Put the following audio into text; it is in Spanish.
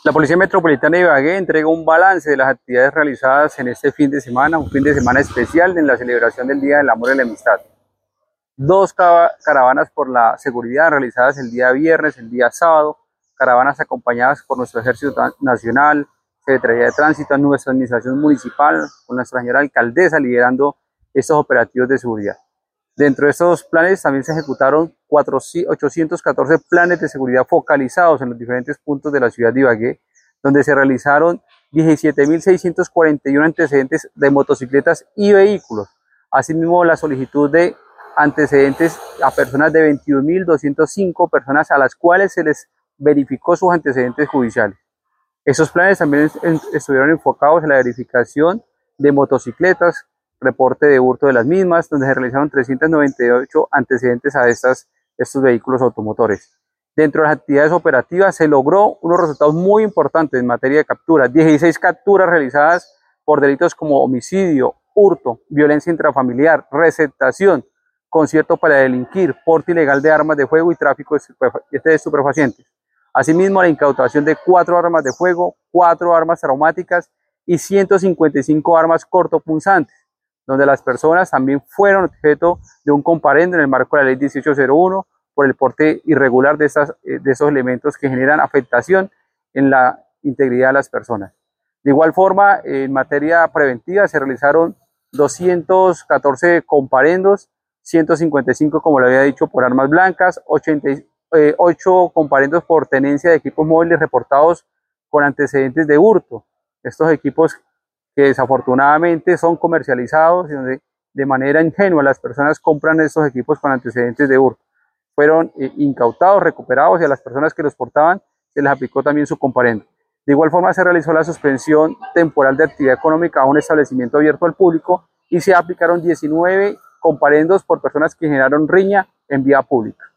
La Policía Metropolitana de Ibagué entrega un balance de las actividades realizadas en este fin de semana, un fin de semana especial en la celebración del Día del Amor y la Amistad. Dos caravanas por la seguridad realizadas el día viernes, el día sábado, caravanas acompañadas por nuestro Ejército Nacional, Secretaría de Tránsito, nuestra administración municipal, con nuestra señora alcaldesa liderando estos operativos de seguridad. Dentro de estos planes también se ejecutaron 814 planes de seguridad focalizados en los diferentes puntos de la ciudad de Ibagué, donde se realizaron 17.641 antecedentes de motocicletas y vehículos. Asimismo, la solicitud de antecedentes a personas de 21.205 personas a las cuales se les verificó sus antecedentes judiciales. Esos planes también estuvieron enfocados en la verificación de motocicletas, reporte de hurto de las mismas, donde se realizaron 398 antecedentes a estos vehículos automotores. Dentro de las actividades operativas se logró unos resultados muy importantes en materia de capturas, 16 capturas realizadas por delitos como homicidio, hurto, violencia intrafamiliar, receptación, concierto para delinquir, porte ilegal de armas de fuego y tráfico de estupefacientes. Asimismo, la incautación de 4 armas de fuego, 4 armas traumáticas y 155 armas cortopunzantes, donde las personas también fueron objeto de un comparendo en el marco de la ley 1801 por el porte irregular de esos elementos que generan afectación en la integridad de las personas. De igual forma, en materia preventiva se realizaron 214 comparendos, 155, como lo había dicho, por armas blancas, 8 comparendos por tenencia de equipos móviles reportados con antecedentes de hurto. Estos equipos que desafortunadamente son comercializados y donde de manera ingenua las personas compran estos equipos con antecedentes de hurto. Fueron incautados, recuperados y a las personas que los portaban se les aplicó también su comparendo. De igual forma se realizó la suspensión temporal de actividad económica a un establecimiento abierto al público y se aplicaron 19 comparendos por personas que generaron riña en vía pública.